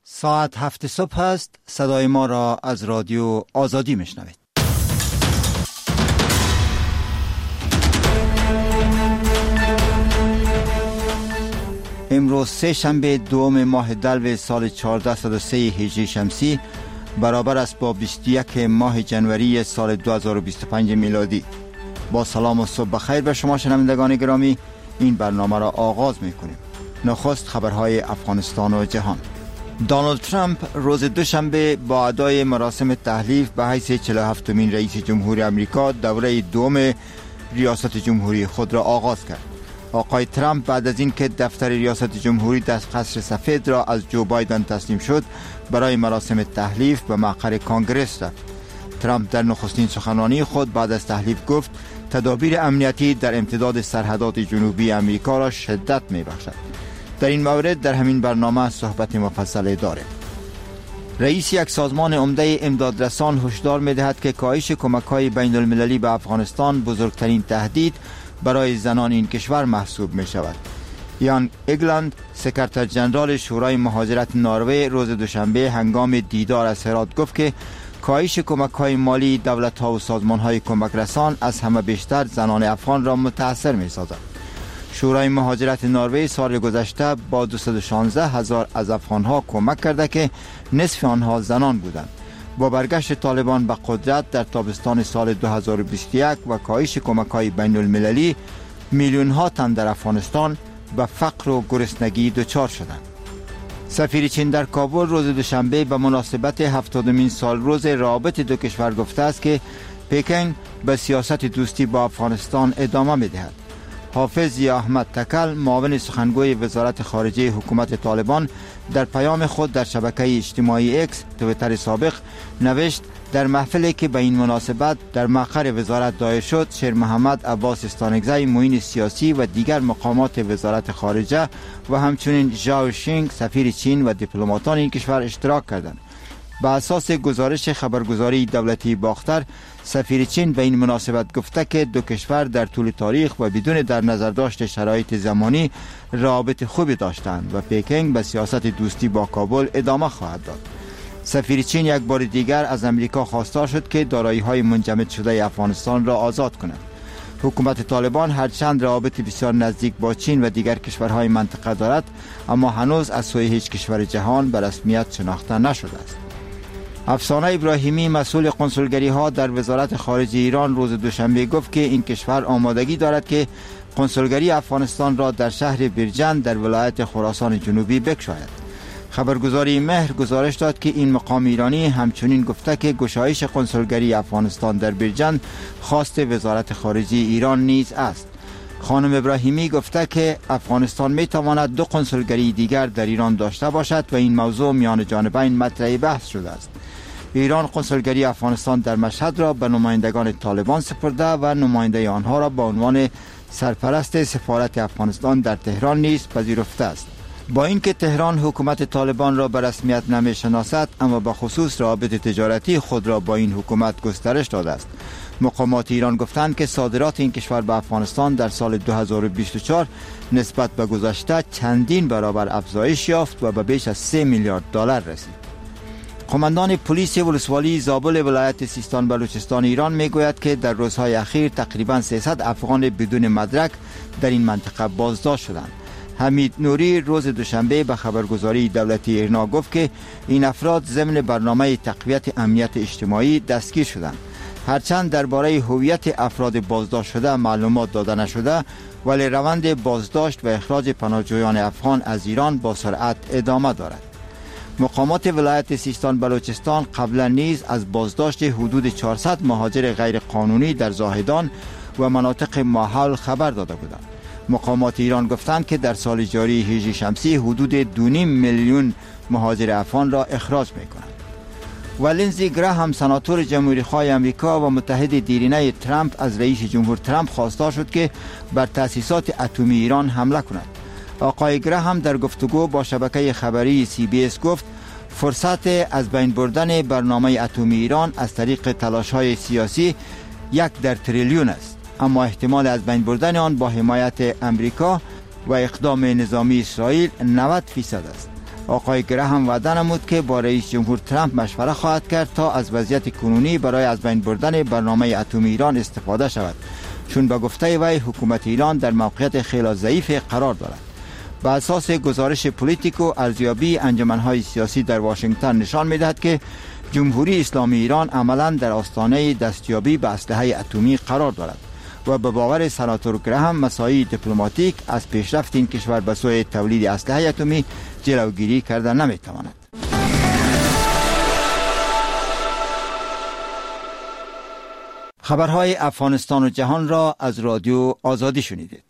ساعت 7 صبح است. صدای ما را از رادیو آزادی میشنوید. امروز سه شنبه دوم ماه دلو سال 1403 هجری شمسی برابر است با 21 ماه جنوری سال 2025 میلادی. با سلام و صبح بخیر به شما شنوندگان گرامی، این برنامه را آغاز میکنیم. نخست خبرهای افغانستان و جهان. دونالد ترامپ روز دوشنبه با ادای مراسم تحلیف به حیث 47مین رئیس جمهور امریکا دوره دوم ریاست جمهوری خود را آغاز کرد. آقای ترامپ بعد از اینکه دفتر ریاست جمهوری در قصر سفید را از جو بایدن تسلیم شد، برای مراسم تحلیف به مقر کانگرس رفت. ترامپ در نخستین سخنرانی خود بعد از تحلیف گفت تدابیر امنیتی در امتداد سرحدات جنوبی امریکا را شدت می‌بخشد. در این مورد در همین برنامه صحبت مفصل داریم. رئیس یک سازمان عمده امدادرسان هشدار می‌دهد که کاهش کمک‌های بین‌المللی به افغانستان بزرگترین تهدید برای زنان این کشور محسوب می‌شود. یان اگلند، سکرتر جنرال شورای مهاجرت نروژ، روز دوشنبه هنگام دیدار از هرات گفت که کاهش کمک‌های مالی دولت‌ها و سازمان‌های کمک رسان از همه بیشتر زنان افغان را متأثر می‌سازد. شورای مهاجرت نروژ سال گذشته با 216,000 از افغان‌ها کمک کرده که نصف آنها زنان بودند. با برگشت طالبان به قدرت در تابستان سال 2021 و کاهش کمک‌های بین‌المللی، میلیون‌ها تن در افغانستان به فقر و گرسنگی دچار شدند. سفیر چین در کابل روز دوشنبه به مناسبت 70مین سالروز روابط دو کشور گفته است که پکن به سیاست دوستی با افغانستان ادامه می‌دهد. حافظ ضیا احمد تکل، معاون سخنگوی وزارت خارجه حکومت طالبان، در پیام خود در شبکه اجتماعی اکس تویتر سابق نوشت در محفلی که به این مناسبت در مقر وزارت دایر شد، شیر محمد عباس استانکزی، معین سیاسی و دیگر مقامات وزارت خارجه و همچنین ژائو شینگ سفیر چین و دیپلماتان این کشور اشتراک کردند. به اساس گزارش خبرگزاری دولتی باختر، سفیر چین به این مناسبت گفته که دو کشور در طول تاریخ و بدون در نظر داشت شرایط زمانی روابط خوبی داشتند و پکینگ به سیاست دوستی با کابل ادامه خواهد داد. سفیر چین یک بار دیگر از امریکا خواستار شد که دارایی‌های منجمد شده افغانستان را آزاد کند. حکومت طالبان هرچند روابط بسیار نزدیک با چین و دیگر کشورهای منطقه دارد، اما هنوز از سوی هیچ کشور جهان به رسمیت شناخته نشده است. افسانه ابراهیمی، مسئول کنسولگری ها در وزارت خارجه ایران، روز دوشنبه گفت که این کشور آمادگی دارد که کنسولگری افغانستان را در شهر بیرجند در ولایت خراسان جنوبی بگشاید. خبرگزاری مهر گزارش داد که این مقام ایرانی همچنین گفته که گشایش کنسولگری افغانستان در بیرجند خواست وزارت خارجه ایران نیز است. خانم ابراهیمی گفته که افغانستان می تواند دو کنسولگری دیگر در ایران داشته باشد و این موضوع میان جانبین مطرح بحث شده است. ایران کنسولگری افغانستان در مشهد را به نمایندگان طالبان سپرده و نماینده آنها را به عنوان سرپرست سفارت افغانستان در تهران نیز پذیرفته است. با اینکه تهران حکومت طالبان را به رسمیت نمی‌شناسد، اما به خصوص روابط تجارتی خود را با این حکومت گسترش داده است. مقامات ایران گفتند که صادرات این کشور به افغانستان در سال 2024 نسبت به گذشته چندین برابر افزایش یافت و به بیش از 3 میلیارد دلار رسید. قماندان پلیس ولسوالی زابل ولایت سیستان بلوچستان ایران میگوید که در روزهای اخیر تقریباً 300 افغان بدون مدرک در این منطقه بازداشت شدند. حمید نوری روز دوشنبه به خبرگزاری دولتی ایرنا گفت که این افراد ضمن برنامه تقویت امنیت اجتماعی دستگیر شدند. هرچند درباره هویت افراد بازداشت شده معلومات داده نشده، ولی روند بازداشت و اخراج پناهجویان افغان از ایران با سرعت ادامه دارد. مقامات ولایت سیستان بلوچستان قبلا نیز از بازداشت حدود 400 مهاجر غیر قانونی در زاهدان و مناطق ماحول خبر داده بودند. مقامات ایران گفتند که در سال جاری هجری شمسی حدود 2.5 میلیون مهاجر افغان را اخراج می‌کنند. و لینزی گراهام، سناتور جمهوری‌خواه آمریکا و متحد دیرینه ترامپ، از رئیس جمهور ترامپ خواستار شد که بر تأسیسات اتمی ایران حمله کند. آقای گراهام در گفتگو با شبکه خبری CBS گفت فرصت از بین بردن برنامه اتمی ایران از طریق تلاش‌های سیاسی 1 در تریلیون است، اما احتمال از بین بردن آن با حمایت امریکا و اقدام نظامی اسرائیل 90% است. آقای گراهم وعده نمود که با رئیس جمهور ترامپ مشوره خواهد کرد تا از وضعیت کنونی برای از بین بردن برنامه اتمی ایران استفاده شود، چون به گفته وی حکومت ایران در موقعیت خیلی ضعیف قرار دارد. به اساس گزارش پولیتیکو، ارزیابی انجمن‌های سیاسی در واشنگتن نشان می‌دهد که جمهوری اسلامی ایران عملاً در آستانه دستیابی به اسلحه اتمی قرار دارد و به باور سناتور گراهم مساعی دیپلماتیک از پیشرفت این کشور به سوی تولید اسلحه اتمی جلوگیری کرده نمی‌تواند. خبرهای افغانستان و جهان را از رادیو آزادی شنیدید.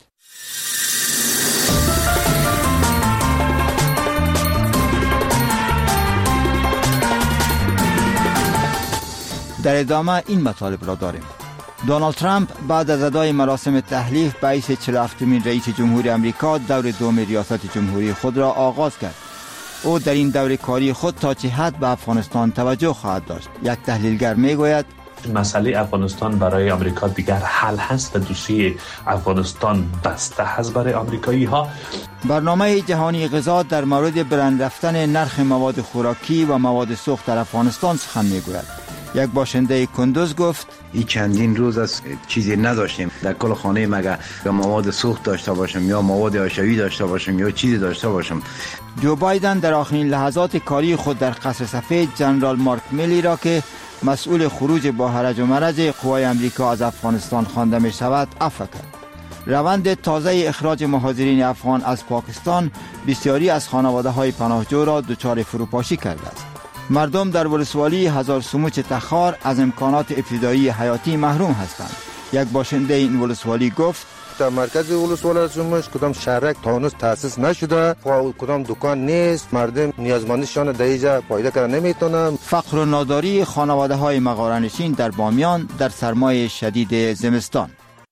در ادامه این مطالب را داریم. دونالد ترامپ بعد از ادای مراسم تحلیف به حیث 47مین رئیس جمهوری امریکا دور دوم ریاست جمهوری خود را آغاز کرد. او در این دور کاری خود تا چه حد به افغانستان توجه خواهد داشت؟ یک تحلیلگر میگوید مسئله افغانستان برای آمریکا دیگر حل هست و دوسیه افغانستان بسته هست برای آمریکایی ها. برنامه جهانی غذا در مورد بلند رفتن نرخ مواد خوراکی و مواد سوخت در افغانستان سخن میگوید. یک باشنده کندوز گفت این چندین روز از چیزی نداشتیم در کل خانه، مگه یا مواد سوخت داشته باشم یا مواد آشوایی داشته باشم یا چیزی داشته باشم. جو بایدن در آخرین لحظات کاری خود در قصر سفید جنرال مارک میلی را که مسئول خروج با هرج و مرج قوای امریکا از افغانستان خوانده می شود عفو کرد. روند تازه اخراج مهاجرین افغان از پاکستان بسیاری از خانواده های پناهجو را دچار فروپاشی کرده است. مردم در ولسوالی هزار سموچ تخار از امکانات ابتدایی حیاتی محروم هستند. یک باشنده این ولسوالی گفت در مرکز ولسوالی سموچ کدام شهرک تانوس تأسیس نشده، کدام دکان نیست، مردم نیازمندیشان در اینجا پیدا کردن نمیتونن. فقر و ناداری خانواده های مغاره‌نشین در بامیان در سرمای شدید زمستان.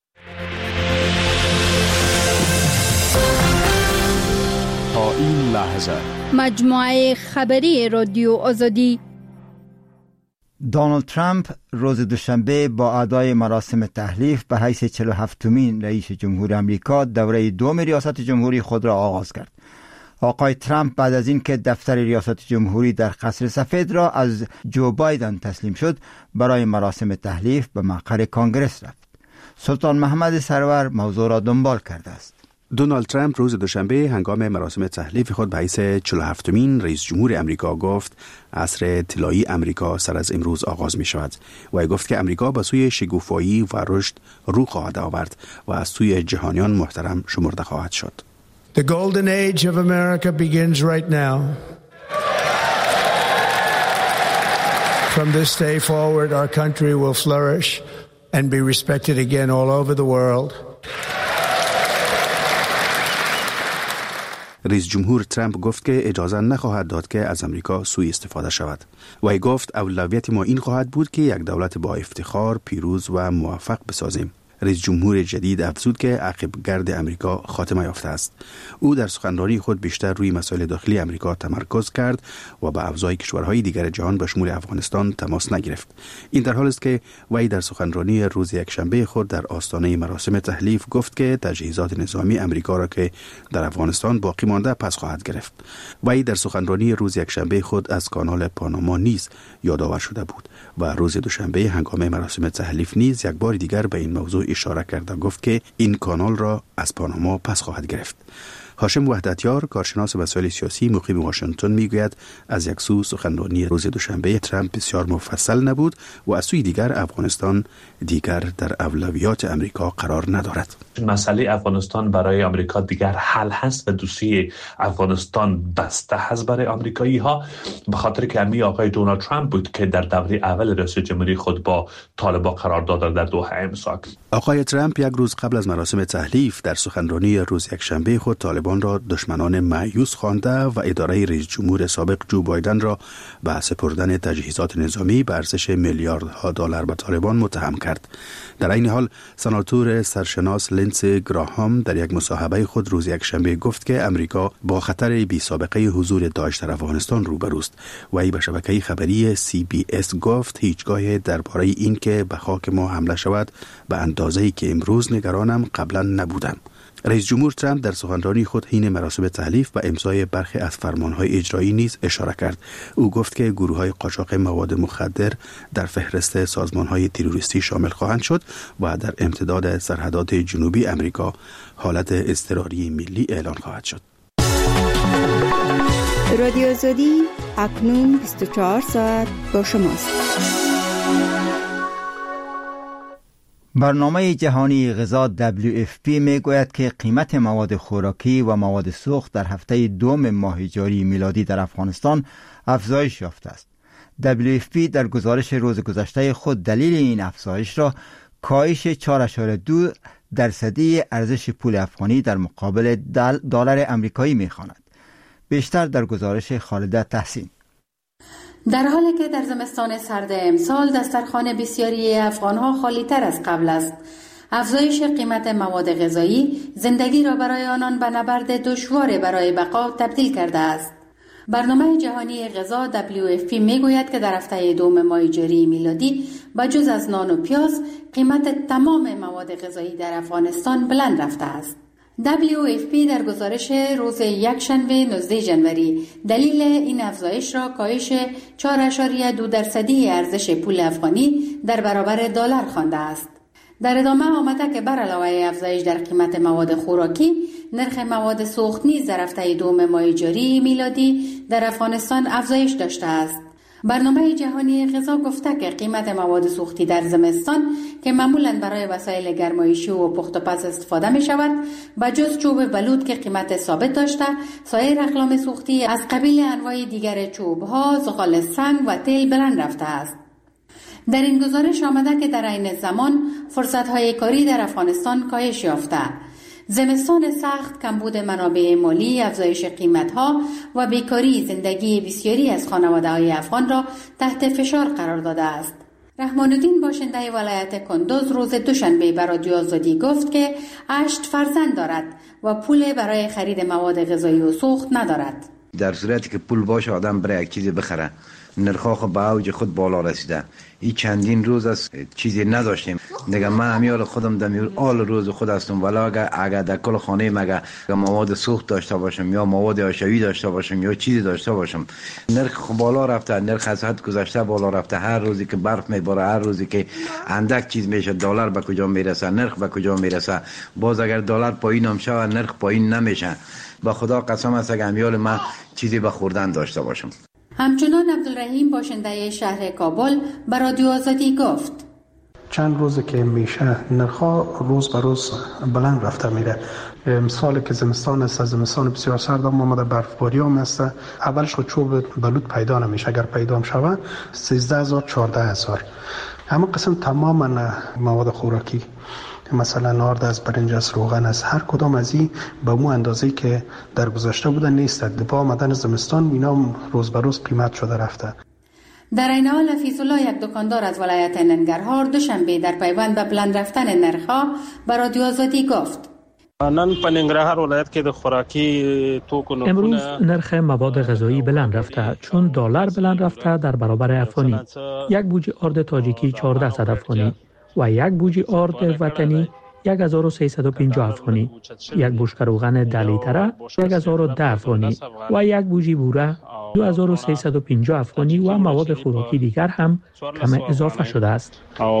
تا این لحظه مجموعه خبری رادیو آزادی. دونالد ترامپ روز دوشنبه با ادای مراسم تحلیف به حیث 47مین رئیس جمهور امریکا دوره دوم ریاست جمهوری خود را آغاز کرد. آقای ترامپ بعد از اینکه دفتر ریاست جمهوری در قصر سفید را از جو بایدن تسلیم شد، برای مراسم تحلیف به مقر کانگرس رفت. سلطان محمد سرور موضوع را دنبال کرده است. دونالد ترامپ روز دوشنبه هنگام مراسم تحلیف خود به حیث 47مین رئیس جمهور امریکا گفت عصر طلایی امریکا سر از امروز آغاز می شود و گفت که امریکا به سوی شکوفایی و رشد رو خواهد آورد و از سوی جهانیان محترم شمرده خواهد شد. The golden age of America begins right now. From this day forward, our country will flourish and be respected again all over the world. رئیس جمهور ترامپ گفت که اجازه نخواهد داد که از امریکا سوء استفاده شود. و گفت اولویت ما این خواهد بود که یک دولت با افتخار، پیروز و موفق بسازیم. رئیس جمهور جدید افزود که عقب گرد امریکا خاتمه یافته است. او در سخنرانی خود بیشتر روی مسائل داخلی امریکا تمرکز کرد و به افزای کشورهای دیگر جهان به شمول افغانستان تماس نگرفت. این در حالی است که وی در سخنرانی روز یکشنبه خود در آستانه مراسم تحلیف گفت که تجهیزات نظامی امریکا را که در افغانستان باقی مانده پس خواهد گرفت. وی در سخنرانی روز یکشنبه خود از کانال پاناما نیز یادآور شده بود و روز دوشنبه هنگام مراسم تحلیف نیز یک بار دیگر به این موضوع اشاره کرد و گفت که این کانال را از پاناما پس خواهد گرفت. هاشم وحدتیار، کارشناس مسائل سیاسی مقیم واشنگتن، میگوید از یک سو سخنرانی روز دوشنبه ترامپ بسیار مفصل نبود و از سوی دیگر افغانستان دیگر در اولویات امریکا قرار ندارد. مسئله افغانستان برای آمریکا دیگر حل هست و دوسیه افغانستان بسته هست برای آمریکایی ها، به خاطر که امی آقای دونالد ترامپ بود که در دوره اول رئیس جمهوری خود با طالبان قرارداد در دوحه امضا کرد. آقای ترامپ یک روز قبل از مراسم تحلیف در سخنرانی روز یکشنبه خود طالبان را دشمنان مایوس خوانده و اداره رئیس جمهور سابق جو بایدن را به سپردن تجهیزات نظامی به ارزش میلیاردها دلار به طالبان متهم کرد. در این حال سناتور سرشناس لینسی گراهام در یک مصاحبه خود روز یکشنبه گفت که امریکا با خطر بی سابقه حضور داعش در افغانستان روبروست و ای به شبکه خبری CBS گفت هیچگاه درباره این که به خاک ما حمله شود به اندازه‌ای که امروز نگرانم قبلا نبودم. رئیس جمهور ترامپ در سخنرانی خود حین مراسم تحلیف و امضای برخی از فرمانهای اجرایی نیز اشاره کرد. او گفت که گروه‌های قاچاق مواد مخدر در فهرست سازمان‌های تروریستی شامل خواهند شد و در امتداد سرحدات جنوبی امریکا حالت اضطراری ملی اعلان خواهد شد. رادیو آزادی اکنون 24 ساعت با شماست. برنامه جهانی غذا WFP می گوید که قیمت مواد خوراکی و مواد سوخت در هفته دوم ماه جاری میلادی در افغانستان افزایش یافته است. WFP در گزارش روز گذشته خود دلیل این افزایش را کاهش 4.2% ارزش پول افغانی در مقابل دلار امریکایی می خواند. بیشتر در گزارش خالده تحسین. در حالی که در زمستان سرد امسال دسترخوان بسیاری افغانها خالی تر از قبل است، افزایش قیمت مواد غذایی زندگی را برای آنان به نبرد دشوار برای بقا تبدیل کرده است. برنامه جهانی غذا WFP میگوید که در هفته دوم ماه جاری میلادی بجز از نان و پیاز قیمت تمام مواد غذایی در افغانستان بلند رفته است. WFP در گزارش روز یکشنبه 19 جنوری دلیل این افزایش را کاهش 4.2% ارزش پول افغانی در برابر دلار خوانده است. در ادامه آمده که بر علاوه افزایش در قیمت مواد خوراکی، نرخ مواد سوخت نیز در هفته دوم ماه جاری میلادی در افغانستان افزایش داشته است. برنامه جهانی غذا گفته که قیمت مواد سوختی در زمستان که معمولاً برای وسایل گرمایشی و پخت و پز استفاده می شود، بجز چوب بلوط که قیمت ثابت داشته، سایر اقلام سوختی از قبیل انواع دیگر چوب‌ها، زغال سنگ و تیل بلند رفته است. در این گزارش آمده که در عین زمان فرصت‌های کاری در افغانستان کاهش یافته. زمستان سخت، کمبود منابع مالی، افزایش قیمت‌ها و بیکاری زندگی بسیاری از خانواده‌های افغان را تحت فشار قرار داده است. رحمان الدین باشنده ولایت کندوز روز دوشنبه به رادیو آزادی گفت که 8 فرزند دارد و پول برای خرید مواد غذایی و سوخت ندارد. در صورتی که پول باشه آدم برای یک چیزی بخره، نرخ‌ها خود به اوج خود بالا رسیده. این چندین روز از چیزی نداشتیم. دیگه من همیال خودم دمیور آل روز خود هستم، ولی اگر در کل خانه مگه مواد سوخت داشته باشم یا مواد حاشیه‌ای داشته باشم یا چیزی داشته باشم، نرخ بالا رفته، نرخ از حد گذشته بالا رفته. هر روزی که برف میباره، هر روزی که اندک چیز میشه، دلار به کجا میرسه، نرخ به کجا میرسه. باز اگر دلار پایین هم شه، نرخ پایین نمیشه. به خدا قسم است اگر همیال من چیزی به خوردن داشته باشم. همچنان عبدالرحیم باشنده شهر کابل به رادیو آزادی گفت چند روزه که میشه نرخ‌ها روز به روز بلند رفته میره. مثال که زمستان است، زمستان بسیار سرد هم آمده، برفباری هم است. اولش خود چوب بلوط پیدا نمیشه، اگر پیدا هم شود 13,000 14,000. همه قسم تماما مواد خوراکی، مثلا نارد از برنج از روغن از هر کدام از این به مو اندازه‌ای که در گذشته بوده نیست. با آمدن زمستان اینا روز به روز قیمت شده رفته. در این حال حفیظ الله، یک دکاندار از ولایت ننگرهار، دوشنبه در پیوند به بلند رفتن نرخ‌ها به رادیو آزادی گفت نن په ننګرهار ولایت کې د خوراکي توکو امروز نرخ مواد غذایی بلند رفته چون دلار بلند رفته در برابر افغانی. یک بوجه آرد تاجیکی 1400 افغانی و یک بوجه آرد وطنی 1350 افغانی، یک بشکه روغن 10 لیتره 1010 افغانی و یک بوجه بوره 2350 افغانی و مواد خوراکی دیگر هم کم اضافه شده است.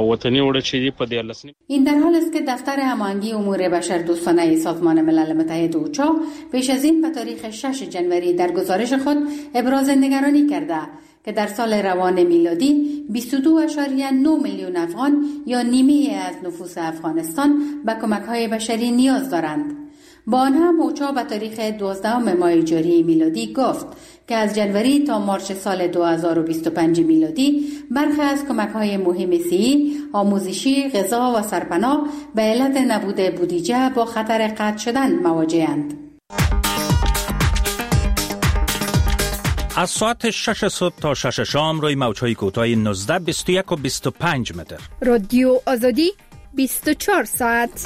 این در حال است که دفتر هماهنگی امور بشردوستانه سازمان ملل متحد اوچا پیش از این به تاریخ 6 جنوری در گزارش خود ابراز نگرانی کرده که در سال روان میلادی 22.9 میلیون افغان یا نیمه از نفوس افغانستان به کمک‌های بشری نیاز دارند. با آن هم اوچا به تاریخ 12 ماه جاری میلادی گفت که از جنوری تا مارچ سال 2025 میلادی برخی از کمک‌های مهم صحی، آموزشی، غذا و سرپناه به علت نبود بودجه با خطر قطع شدن مواجه‌اند. از ساعت 6 صبح تا 6 شام روی موج‌های کوتاه 19، 21 و 25 متر. رادیو آزادی 24 ساعت.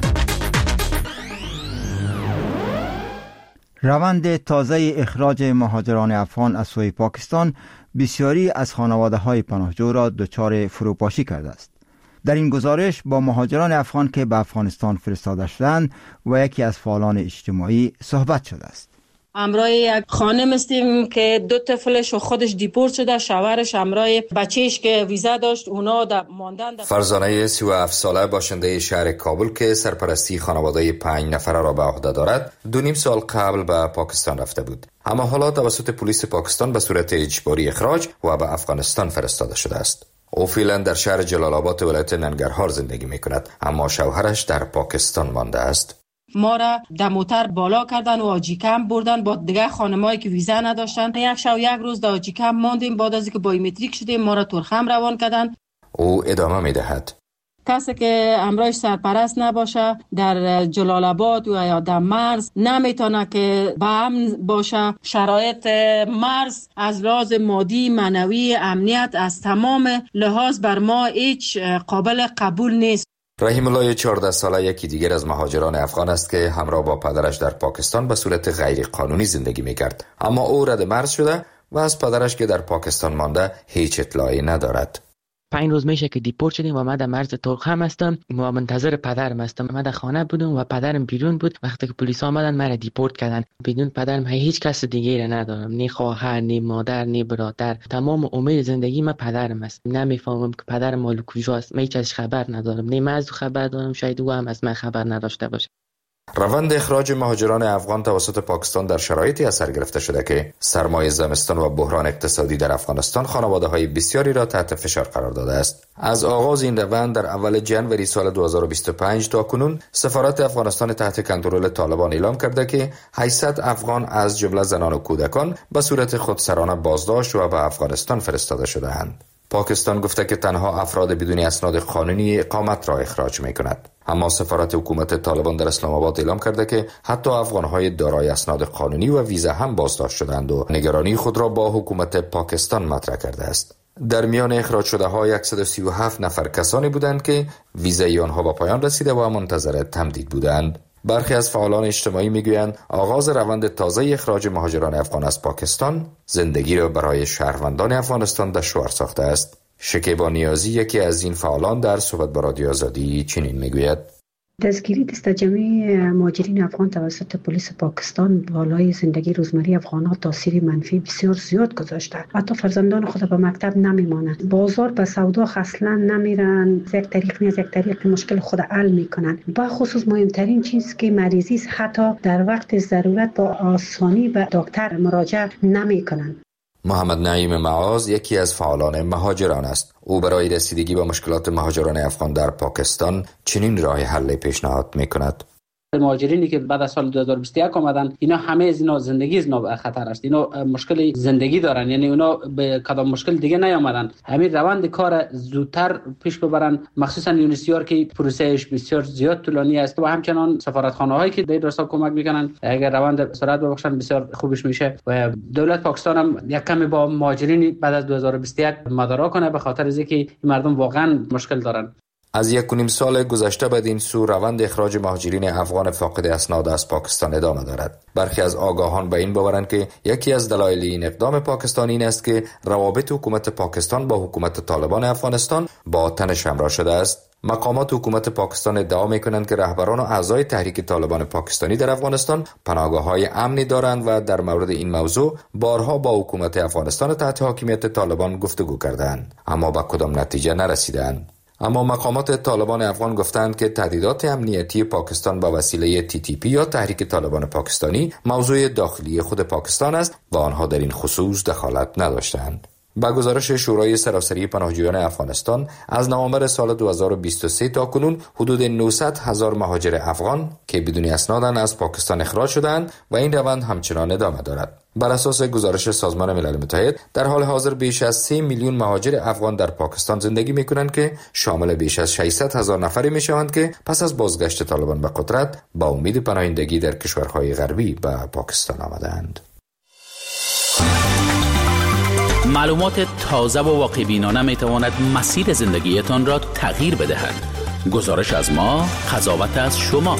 روند تازه اخراج مهاجران افغان از سوی پاکستان بسیاری از خانواده‌های پناهجو را دچار فروپاشی کرده است. در این گزارش با مهاجران افغان که به افغانستان فرستاده شدند و یکی از فعالان اجتماعی صحبت شده است. همراه یک خانم هستیم که 2 طفلش و خودش دیپورت شده، شوهرش همراه بچهش که ویزا داشت اونا ماندن. فرزانه 37 ساله باشنده شهر کابل که سرپرستی خانواده 5 نفره را به عهده دارد 2.5 سال قبل به پاکستان رفته بود، اما حالا توسط پلیس پاکستان به صورت اجباری اخراج و به افغانستان فرستاده شده است. او فعلا در شهر جلال آباد ولایت ننگرهار زندگی می کند، اما شوهرش در پاکستان مانده است. ما را در موتر بالا کردن و آجی کمپ بردن با دیگه خانمایی که ویزا نداشتن. یک شب و یک روز در آجی کمپ ماندیم. بعد از اینکه بایومتریک شدیم ما را ترخم روان کردن. او ادامه می دهد: کسی که همراهش سرپرست نباشه در جلال آباد و یا در مرز نمیتونه که با امن باشه. شرایط مرز از لحاظ مادی، معنوی، امنیت از تمام لحاظ بر ما هیچ قابل قبول نیست. رحیم الله 14 ساله یکی دیگر از مهاجران افغان است که همراه با پدرش در پاکستان به صورت غیر قانونی زندگی می‌کرد، اما او رد مرز شده و از پدرش که در پاکستان مانده هیچ اطلاعی ندارد. 5 روز میشه که دیپورت شدیم و من در مرز ترخم هستم و منتظر پدرم هستم. من در خانه بودم و پدرم بیرون بود. وقتی که پلیس آمدن مرا دیپورت کردن. بدون پدرم هیچ کس دیگه را ندارم، نه خواهر، نه مادر، نه برادر. تمام امید زندگی من پدرم است. نمیفهمم که پدرم مال کجاست. من هیچ ازش خبر ندارم، نه من از خبر دارم، شاید او هم از من خبر نداشته باشه. روند اخراج مهاجران افغان توسط پاکستان در شرایطی اثر گرفته شده که سرمای زمستان و بحران اقتصادی در افغانستان خانواده‌های بسیاری را تحت فشار قرار داده است. از آغاز این روند در اول ژانویه سال 2025 تا کنون سفارت افغانستان تحت کنترل طالبان اعلام کرده که 800 افغان از جمله زنان و کودکان به صورت خودسرانه بازداشت و به افغانستان فرستاده شده‌اند. پاکستان گفته که تنها افراد بدون اسناد قانونی اقامت را اخراج می‌کند. اما سفارت حکومت طالبان در اسلام آباد اعلام کرده که حتی افغان‌های دارای اسناد قانونی و ویزا هم بازداشت شدند و نگرانی خود را با حکومت پاکستان مطرح کرده است. در میان اخراج شده ها 137 نفر کسانی بودند که ویزای آنها به پایان رسیده و منتظر تمدید بودند. برخی از فعالان اجتماعی میگویند آغاز روند تازه اخراج مهاجران افغان از پاکستان زندگی را برای شهروندان افغانستان دشوار ساخته است. شکیبا نیازی یکی از این فعالان در صحبت با رادیو آزادی چنین میگوید: دستگیری دست جمعی مهاجرین افغان توسط پلیس پاکستان بالای زندگی روزمره افغان‌ها تاثیر منفی بسیار زیاد گذاشته. حتی فرزندان خود به مکتب نمیمانند، بازار به سودا اصلا نمیرن، یک طریق از یک طریق مشکل خود حل میکنن. با خصوص مهمترین چیز که مریضی است، حتی در وقت ضرورت با آسانی به دکتر مراجعه نمیکنن. محمد نعیم معاذ یکی از فعالان مهاجران است. او برای رسیدگی به مشکلات مهاجران افغان در پاکستان چنین راه حل پیشنهاد می‌کند: مهاجرینی که بعد از سال 2021 آمدن، اینا همه از اینا زندگی از اینا خطر است. اینا مشکل زندگی دارن، یعنی اونا به کدام مشکل دیگه نیامدن. همین روند کار زودتر پیش ببرن، مخصوصا یونیسیار که پروسهش بسیار زیاد طولانی است و همچنان سفارتخانه‌هایی که در راستا کمک میکنن. اگر روند سرعت ببخشن بسیار خوبش میشه و دولت پاکستان هم یک کمی با مهاجرین بعد از 2021 مدارا کنه، به خاطر اینکه این مردم واقعا مشکل دارن. از 1.5 سال گذشته بدین سو روند اخراج مهاجرین افغان فاقد اسناد از پاکستان ادامه دارد. برخی از آگاهان به این باورند که یکی از دلایل این اقدام پاکستان این است که روابط حکومت پاکستان با حکومت طالبان افغانستان با تنش همراه شده است. مقامات حکومت پاکستان ادعا می‌کنند که رهبران و اعضای تحریک طالبان پاکستانی در افغانستان پناهگاه‌های امنی دارند و در مورد این موضوع بارها با حکومت افغانستان تحت حاکمیت طالبان گفتگو کردند، اما به کدام نتیجه نرسیدند. اما مقامات طالبان افغان گفتند که تهدیدات امنیتی پاکستان با وسیله TTP یا تحریک طالبان پاکستانی موضوع داخلی خود پاکستان است و آنها در این خصوص دخالت نداشتند. با گزارش شورای سراسری پناهجویان افغانستان از نوامبر سال 2023 تا کنون حدود 900,000 مهاجر افغان که بدون اسنادند از پاکستان اخراج شدند و این روند همچنان ادامه دارد. بر اساس گزارش سازمان ملل متحد در حال حاضر بیش از 3 میلیون مهاجر افغان در پاکستان زندگی می‌کنند که شامل بیش از 600,000 نفری می‌شوند که پس از بازگشت طالبان به قدرت با امید پناهندگی در کشورهای غربی به پاکستان آمدند. معلومات تازه و واقع‌بینانه می‌تواند مسیر زندگیتان را تغییر بدهد. گزارش از ما، قضاوت از شما.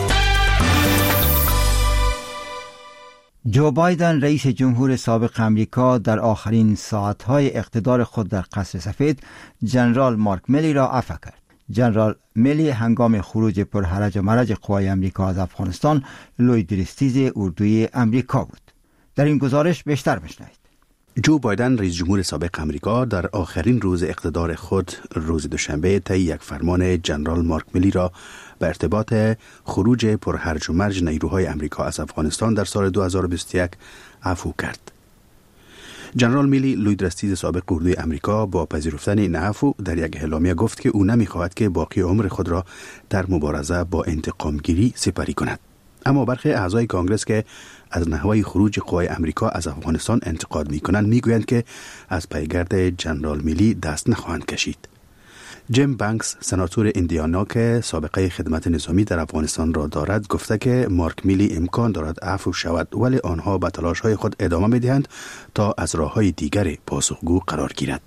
جو بایدن رئیس جمهور سابق امریکا در آخرین ساعت‌های اقتدار خود در قصر سفید جنرال مارک میلی را عفو کرد. جنرال میلی هنگام خروج پر هرج و مرج قوای امریکا از افغانستان لوی درستیز اردوی امریکا بود. در این گزارش بیشتر بشنوید. جو بایدن رئیس جمهور سابق امریکا در آخرین روز اقتدار خود روز دوشنبه طی یک فرمان جنرال مارک میلی را به ارتباط خروج پر هرج و مرج نیروهای امریکا از افغانستان در سال 2021 عفو کرد. جنرال میلی لوی درستیز سابق اردوی امریکا با پذیرفتن این عفو در یک اعلامیه گفت که او نمی‌خواهد که باقی عمر خود را در مبارزه با انتقامگیری سپری کند. اما برخی اعضای کانگرس که از نحوه خروج قوای امریکا از افغانستان انتقاد می‌کنند می‌گویند که از پیگرد جنرال میلی دست نخواهند کشید. جیم بانکس سناتور ایندیانا که سابقه خدمت نظامی در افغانستان را دارد گفته که مارک میلی امکان دارد عفو شود، ولی آنها به تلاش‌های خود ادامه می‌دهند تا از راه‌های دیگر پاسخگو قرار گیرد.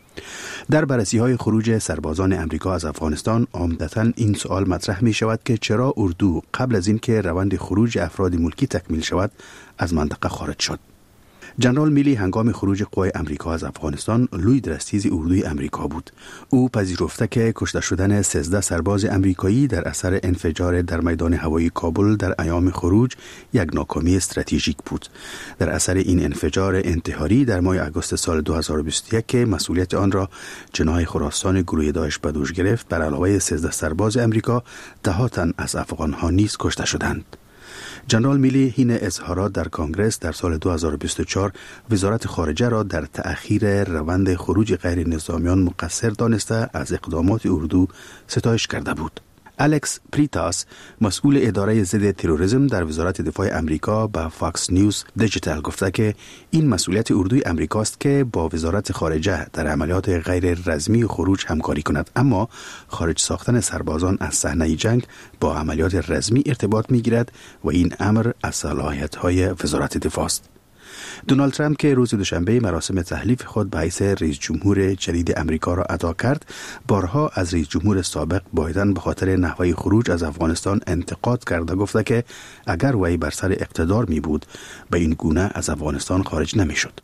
در بررسی‌های خروج سربازان امریکا از افغانستان عمدتاً این سوال مطرح می‌شود که چرا اردو قبل از اینکه روند خروج افراد ملکی تکمیل شود از منطقه خارج شد. جنرال میلی هنگام خروج قوای امریکا از افغانستان لوی درستیز اردوی امریکا بود. او پذیرفته که کشته شدن 13 سرباز امریکایی در اثر انفجار در میدان هوایی کابل در ایام خروج یک ناکامی استراتژیک بود. در اثر این انفجار انتحاری در ماه اگست سال 2021 که مسئولیت آن را جناح خراسان گروه داعش به دوش گرفت، بر علاوه 13 سرباز امریکا 10 تن از افغان‌ها نیز کشته شدند. جنرال میلی حین اظهارات در کانگرس در سال 2024 وزارت خارجه را در تأخیر روند خروج غیر نظامیان مقصر دانسته از اقدامات اردو ستایش کرده بود. الکس پریتاس مسئول اداره ضد تروریسم در وزارت دفاع امریکا به فاکس نیوز دیجیتال گفته که این مسئولیت اردوی امریکاست که با وزارت خارجه در عملیات غیر رسمی خروج همکاری کند، اما خارج ساختن سربازان از صحنه جنگ با عملیات رسمی ارتباط می‌گیرد و این امر از صلاحیت‌های وزارت دفاع است. دونالد ترامپ که روز دوشنبه مراسم تحلیف خود به حیث رئیس جمهور جدید امریکا را ادا کرد، بارها از رئیس جمهور سابق بایدن به خاطر نحوه خروج از افغانستان انتقاد کرده، گفته که اگر وی بر سر اقتدار می بود به این گونه از افغانستان خارج نمی شد.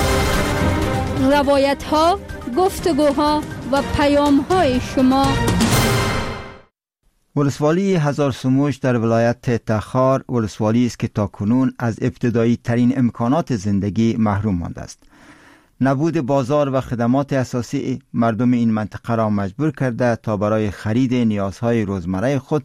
روایت ها، گفتگوها و پیام های شما. ولسوالی هزار سموش در ولایت تخار ولسوالی است که تاکنون از ابتدایی ترین امکانات زندگی محروم مانده است. نبود بازار و خدمات اساسی مردم این منطقه را مجبور کرده تا برای خرید نیازهای روزمره خود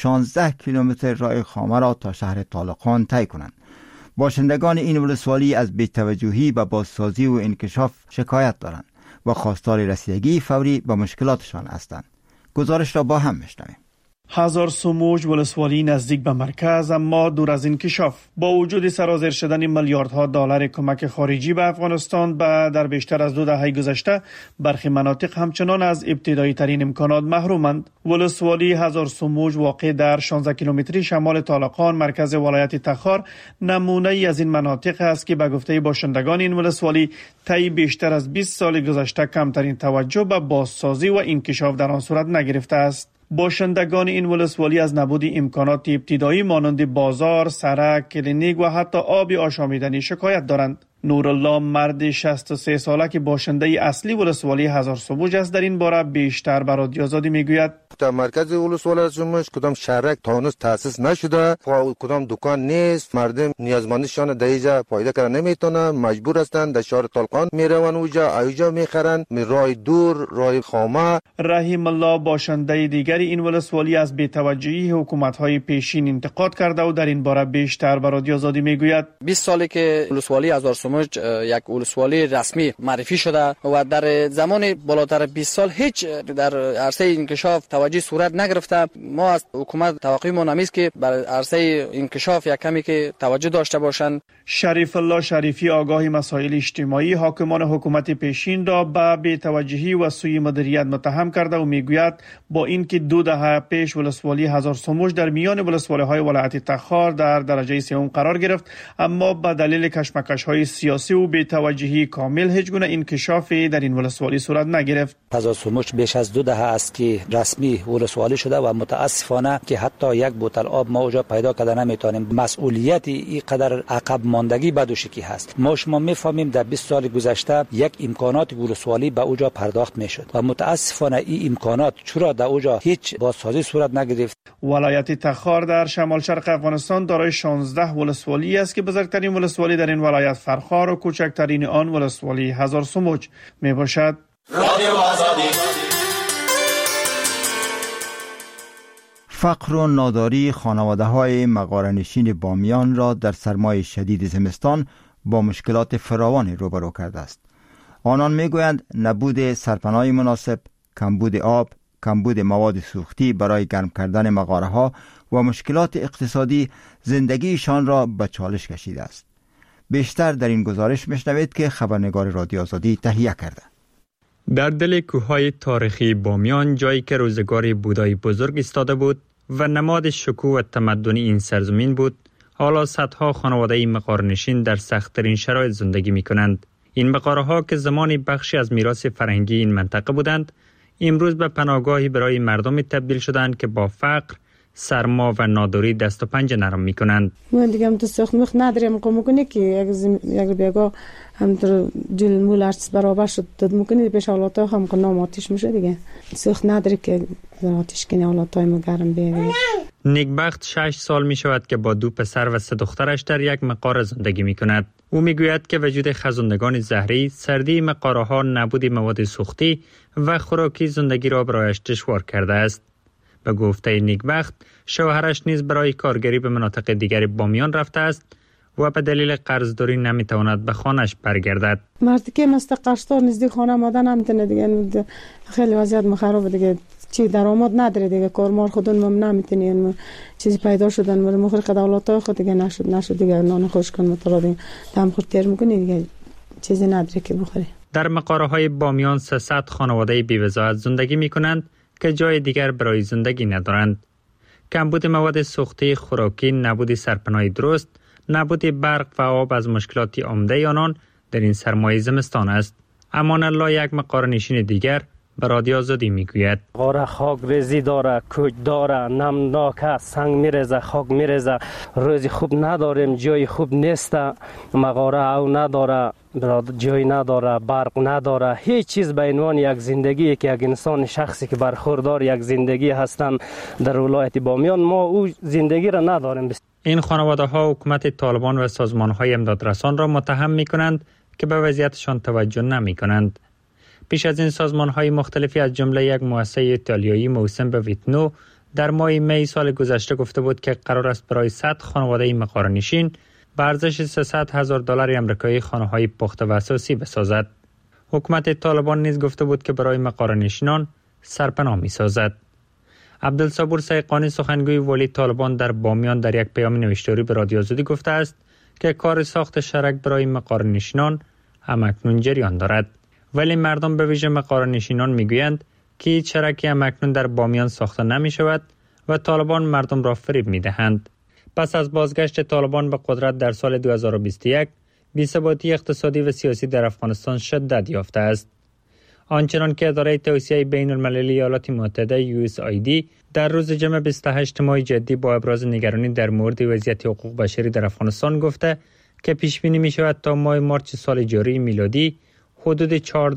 16 کیلومتر راه خامه را تا شهر طالقان طی کنند. باشندگان این ولسوالی از بی‌توجهی به بازسازی و انکشاف شکایت دارند و خواستار رسیدگی فوری به مشکلاتشان هستند. گزارش را با هم میشنویم. هزار سموج ولسوالی نزدیک به مرکز اما دور از انکشاف. با وجود سرازیر شدن میلیاردها دلار کمک خارجی به افغانستان در بیشتر از 2 دهه گذشته، برخی مناطق همچنان از ابتدایی ترین امکانات محرومند. ولسوالی هزار سموج واقع در 16 کیلومتری شمال طالقان مرکز ولایت تخار نمونه ای از این مناطق است که به گفته باشندگان این ولسوالی طی بیشتر از 20 سال گذشته کمترین توجه به بازسازی و انکشاف در آن صورت نگرفته است. باشندگان این ولسوالی از نبود امکانات ابتدایی مانند بازار، سړک، کلینیک و حتی آب آشامیدنی شکایت دارند. نورالله مرد 63 ساله که باشنده اصلی ولسوالی هزار سموج است در این باره بیشتر به رادیو آزادی میگوید. در مرکز ولسوالی سموج کدام شهرک تا هنوز تأسیس نشده، کدام دکان نیست، مردم نیازمندشان در اینجا پیدا کردن نمیتونن، مجبور هستند در شهر طالقان میروند اونجا میخرن، راه دور، راه خامه. رحیم الله باشنده دیگری این ولسوالی از بی‌توجهی حکومت‌های پیشین انتقاد کرده و در این باره بیشتر به رادیو آزادی میگوید. 20 سالی که ولسوالی هزار سموج یک ولسوالی رسمی معرفی شده و در زمان بالاتر 20 سال هیچ در عرصه انکشاف توجه صورت نگرفته. ما از حکومت توقع ما نمیست که بر عرصه انکشاف یک کمی که توجه داشته باشند. شریف الله شریفی آگاه مسائل اجتماعی حاکمان حکومت پیشین را به بی‌توجهی و سوء مدیریت متهم کرده و میگوید با اینکه 2 دهه پیش ولسوالی هزار سموج در میان ولسوالی‌های ولایت تخار در درجه سوم قرار گرفت، اما به دلیل کشمکش‌های سیاسی و بی‌توجهی کامل هیچ گونه انکشافی در این ولسوالی صورت نگرفت. هزار سموج بیش از 2 دهه است که رسمی ولسوالی شده و متاسفانه که حتی یک بوتل آب ما اونجا پیدا کرده نمیتونیم. مسئولیت این قدر عقب ماندگی بدوشکی هست. ما شما میفهمیم در 20 سال گذشته یک امکانات ولسوالی به اونجا پرداخت میشد و متاسفانه این امکانات چرا در اونجا هیچ بازسازی صورت نگرفت. ولایت تخار در شمال شرق افغانستان دارای 16 ولسوالی است که بزرگترین ولسوالی در این ولایت فرخار و کوچکترین آن ولسوالی هزار سموج می باشد. فقر و ناداری خانواده‌های مغاره‌نشین بامیان را در سرمای شدید زمستان با مشکلات فراوانی روبرو کرده است. آنان میگویند نبود سرپناه مناسب، کمبود آب، کمبود مواد سوختی برای گرم کردن مغاره‌ها و مشکلات اقتصادی زندگیشان را به چالش کشیده است. بیشتر در این گزارش میشنوید که خبرنگار رادیو آزادی تهیه کرده. در دل کوههای تاریخی بامیان، جایی که روزگاری بودایی بزرگ ایستاده بود و نماد شکوه و تمدنی این سرزمین بود، حالا صدها خانواده مغاره‌نشین در سخت‌ترین شرایط زندگی می‌کنند. این مغاره‌ها که زمانی بخشی از میراث فرهنگی این منطقه بودند، امروز به پناهگاهی برای مردمی تبدیل شدند که با فقر، سرما و ناداری دست و پنجه نرم می‌کنند. من دیگه هم تو سخت نداریم میکنه که یک بیگا هم در جل مولارس برابر شد داد میکنه پیش حالاتا هم که نام آتیش میشه دیگه سخت نداره که آتیش کنه حالاتای مگرم بیگه. نیکبخت 6 سال می شود که با 2 پسر و 3 دخترش در یک مغاره زندگی می کند. او می گوید که وجود خزندگان زهری، سردی مغاره ها، نبود مواد سوختی و خوراکی زندگی را برایش دشوار کرده است. به گفته نیکبخت، شوهرش نیز برای کارگری به مناطق دیگر بامیان رفته است و به دلیل قرضداری نمیتواند به خانه‌اش برگردد. مردی که مستقرشتار نزدیک خانه آمدن نمیتونه دیگه، خیلی وضعیت مخربه دیگه، چی درآمد نداره دیگه، کارمار خودمون نمیتونیم چیزی پیدا شدن مخرق دولت‌ها خود دیگه نشد دیگه، نان خوش کن مترا دیگه دم خورد تیر میکنی دیگه، چیزی نداره که بخوری. در مغاره‌های بامیان 300 خانواده بی‌وضاحت زندگی میکنند که جای دیگر برای زندگی ندارند. کمبود مواد سوختی، خوراکی، نبود سرپناه درست، نبود برق و آب از مشکلات عمده آنان در این سرمای زمستان است. امان الله، یک مغاره‌نشین دیگر، به رادیو آزادی میگوید: غاره خاک ریزی داره، کوچ داره، نمناک، سنگ میرزه، خاک میرزه، روزی خوب نداریم، جای خوب نیست، مغاره او نداره، جای نداره، برق نداره، هیچ چیز به عنوان یک زندگی که یک انسان شخصی که برخوردار یک زندگی هستن در ولایت بامیان، ما او زندگی را نداریم. این خانواده ها حکومت طالبان و سازمان های امدادرسان را متهم می کنند که به وضعیتشان توجه نمی کنند. پیش از این سازمان های مختلفی از جمله یک مؤسسه ایتالیایی موسوم به ویتنو در ماه می سال گذشته گفته بود که قرار است برای 100 خانواده مغاره‌نشین به ارزش $300,000 آمریکایی خانه‌های پخته و اساسی بسازد. حکومت طالبان نیز گفته بود که برای مغاره‌نشینان سرپناه می‌سازد. عبدالصبور سیقانی، سخنگوی ولی طالبان در بامیان، در یک پیام نوشتاری به رادیو آزادی گفته است که کار ساخت شرک برای مغاره‌نشینان همکنون جریان دارد، ولی مردم به ویژه مغاره‌نشینان میگویند که هیچ شرکی همکنون در بامیان ساخته نمی شود و طالبان مردم را فریب می دهند. پس از بازگشت طالبان به قدرت در سال 2021، بی‌ثباتی اقتصادی و سیاسی در افغانستان شدت یافته است. آنچنان که اداره توسعه بین المللی ایالات متحده USAID در روز جمعه 28 ماه جدی با ابراز نگرانی در مورد وضعیت حقوق بشری در افغانستان گفته که پیش بینی می شود تا ماه مارس سال جاری میلادی حدود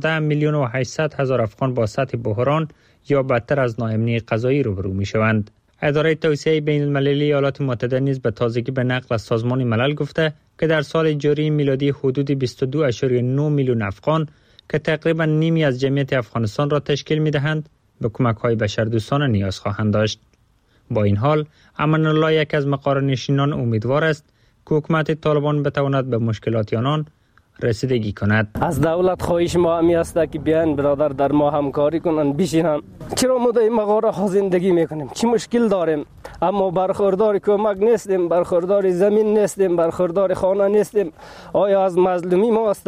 14,800,000 افغان با سطح بحران یا بدتر از ناامنی غذایی روبرو می شوند. اداره توسعه بین المللی ایالات متحده نیز به تازگی به نقل از سازمان ملل گفته که در سال جاری میلادی حدود 22.9 میلیون افغان که تقریبا نیمی از جمعیت افغانستان را تشکیل می دهند به کمک‌های بشردوستانه نیاز خواهند داشت. با این حال، امان الله، یک از مغاره‌نشینان، امیدوار است که حکومت طالبان بتواند به مشکلات آنان رسیدگی کند. از دولت خواهش ما همی است که بیان برادر در ما همکاری کنند، بشینن. چرا ما در مغاره ها زندگی میکنیم؟ چی مشکل داریم؟ اما برخوردار کمک نیستیم، برخوردار زمین نیستیم، برخوردار خانه نیستیم. آیا از مظلومی ما است؟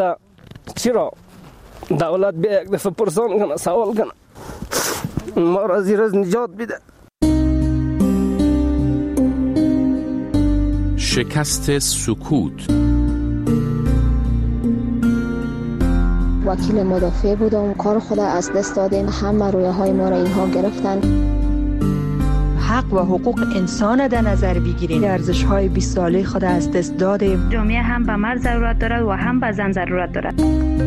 چرا دولت به یک دفعه پرسان کنه، سوال کنه، ما را زیر از نجات بده. شکست سکوت. وکیل مدافع بودم، کار خود از دست دادیم، همه رویه های ما را اینها گرفتن. حق و حقوق انسان در نظر بگیریم. ارزش‌های 20 ساله خود از دست دادیم. جامعه هم به مرد ضرورت دارد و هم به زن ضرورت دارد.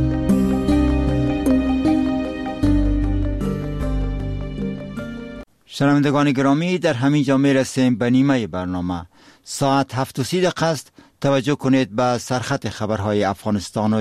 شنوندگان گرامی، در همین جا میرسیم به نیمه برنامه. ساعت 7:30 است. توجه کنید به سرخط خبرهای افغانستان و